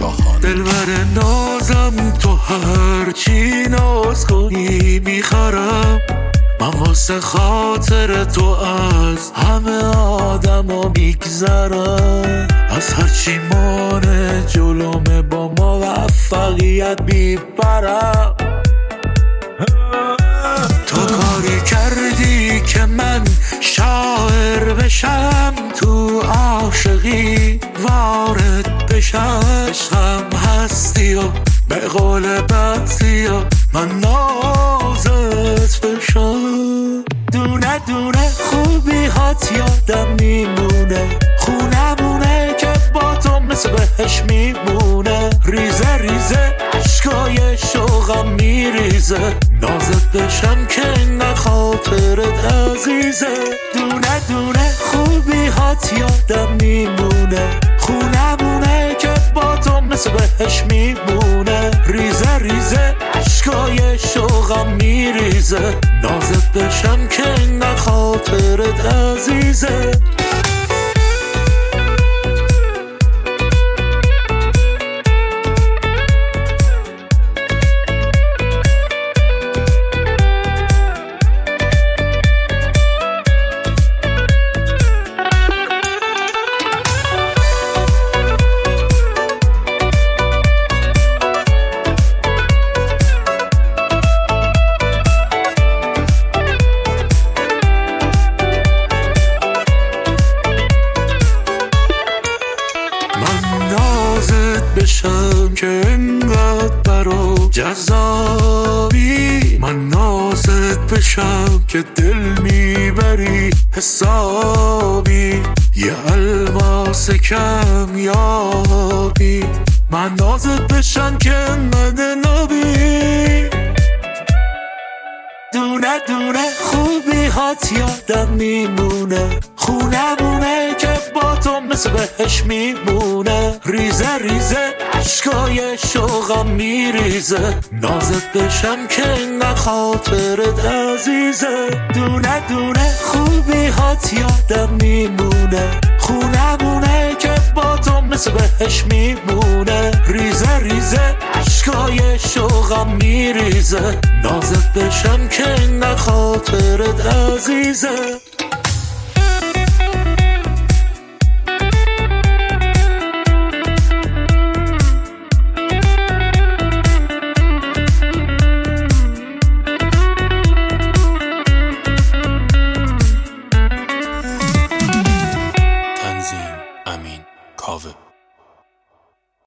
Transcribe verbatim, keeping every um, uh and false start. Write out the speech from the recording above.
شاهانه. دلبر نازم تو هرچی ناز کنی میخرم، من واسه خاطر تو از همه آدما میگذرم. از هرچی مانه جلومه با موفقیت میبرم. تو کاری کردی که من شاعر بشم، تو عاشقی وارد بشم. عشقم هستی و به قول بعضیا من نازت بشم. دونه دونه خوبی هات یادم میمونه، خونمونه که با تو مثل بهش میمونه. ریزه ریزه عشقای شوقم میریزه، نازت بشم که نه خاطرت عزیزه. دونه دونه خوبی هات یادم میمونه، خونمونه که با تو مثل بهش میمونه. ریزه ریزه عشقای شوقم میریزه، نازت بشم که نه خاطرت عزیزه. بشم که انقدر برا جذابی، من نازت بشم که دل میبری حسابی. یه الماس کم یابی، من نازت بشم که انقدر نابی. دونه دونه خوبی هات یادم میمونه، خونمونه که با تو مثل بهش میمونه. ریزه ریزه عشقای شوقم میریزه، نازت بشم که نه خاطرت عزیزه. دونه دونه خوبی هات یادم میمونه، خونمونه که با تو مثل بهش میمونه. ریزه ریزه عشقای شوقم میریزه، نازت بشم که نه خاطرت عزیزه. تنظیم امین کاوه.